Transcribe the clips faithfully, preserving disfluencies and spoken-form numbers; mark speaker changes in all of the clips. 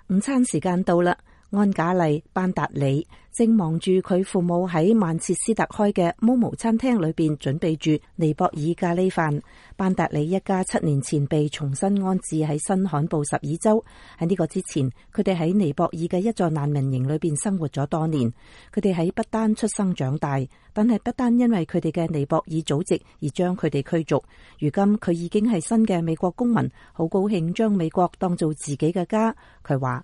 Speaker 1: 午餐時間到啦，安賈麗·班達里正忙住佢父母喺曼徹斯特開嘅毛毛餐廳裏邊準備住尼泊爾咖喱飯。班達里一家七年前被重新安置喺新罕布什爾州。喺呢個之前，佢哋喺尼泊爾嘅一座難民營裏邊生活咗多年。佢哋喺不丹出生長大，但係不丹因為佢哋嘅尼泊爾祖籍而將佢哋驅逐。如今佢已經係新嘅美國公民，好高興將美國當做自己嘅家。佢話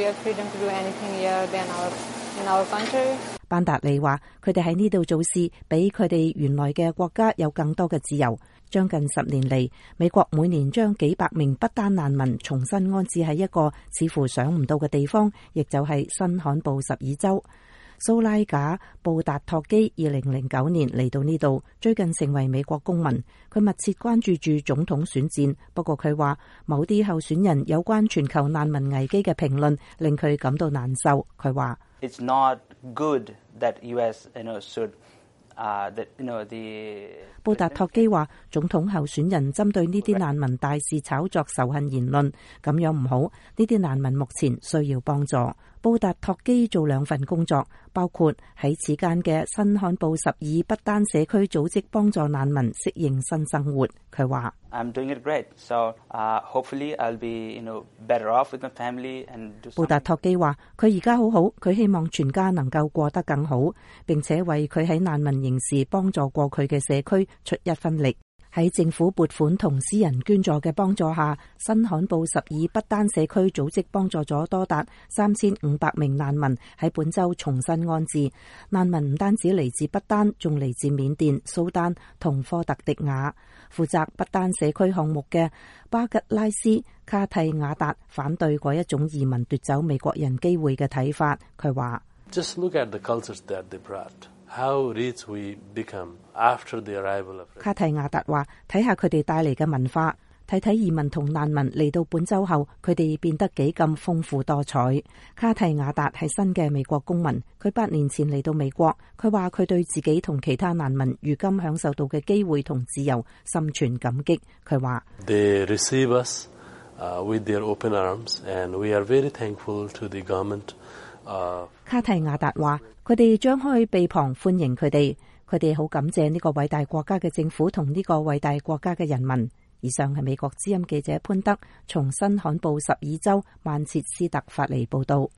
Speaker 1: 班達利話佢哋喺呢度做事比佢哋原來嘅國家有更多嘅自由。將近十年嚟，美國每年將幾百名不丹難民重新安置喺一個似乎想唔到嘅地方，亦就係新罕布什爾州。蘇拉賈布達托基二零零九年嚟到呢度，最近成為美國公民。佢密切關注住總統選戰，不過佢話某啲候選人有關全球難民危機嘅評論令佢感到難受。佢話
Speaker 2: It's not good that U S, you know, should, uh, that, you know, the...
Speaker 1: 布達托基話總統候選人針對呢啲難民大肆炒作仇恨言論，咁樣唔好。呢啲難民目前需要幫助。布達托基做兩份工作，包括喺此間嘅新罕布什爾不丹社區組織幫助難民適應新生活。佢話
Speaker 2: I'm doing it great, so uh, hopefully I'll be, you know, better off with my family and do something.
Speaker 1: 布達托基話佢而家好好，佢希望全家能夠過得更好，並且為佢喺難民營時幫助過佢嘅社區出一分力。喺政府撥款同私人捐助嘅幫助下，新罕布什爾不丹社區組織幫助咗多達三千五百名難民喺本州重新安置。難民唔單止嚟自不丹，仲嚟自緬甸、蘇丹同科特迪瓦。負責不丹社區項目嘅巴吉拉斯卡蒂亞達反對嗰一種移民奪走美國人機會嘅睇法。佢話
Speaker 3: Just look at the cultures that they brought.How rich we become after the arrival of...
Speaker 1: 卡蒂亞達話睇下佢哋帶嚟嘅文化，睇睇移民同難民嚟到本州後，佢哋變得幾咁豐富多彩。卡蒂亞達係新嘅美國公民，佢八年前嚟到美國。佢話佢對自己同其他難民如今享受到嘅機會同自由心存感激。佢話
Speaker 3: They receive us, uh, with their open arms, and we are very thankful to the government.Uh,
Speaker 1: 卡蒂亞達話佢哋張開臂膀歡迎佢哋，佢哋好感謝呢個偉大國家嘅政府同呢個偉大國家嘅人民。以上係美國之音記者潘德從新罕布什爾州曼徹斯特發嚟報道。